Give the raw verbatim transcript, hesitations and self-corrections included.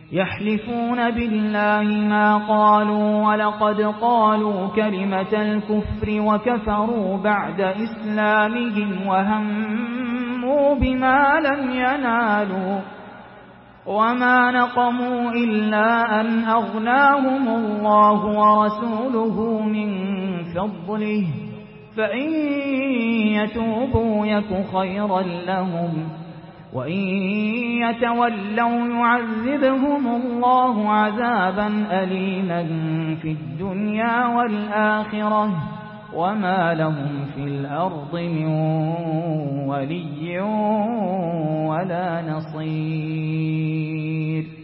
يحلفون بالله ما قالوا ولقد قالوا كلمة الكفر وكفروا بعد إسلامهم وهموا بما لم ينالوا وما نقموا إلا أن أغناهم الله ورسوله من فضله فإن يتوبوا يك خيرا لهم وإن يتولوا يعذبهم الله عذابا أليما في الدنيا والآخرة وما لهم في الأرض من ولي ولا نصير.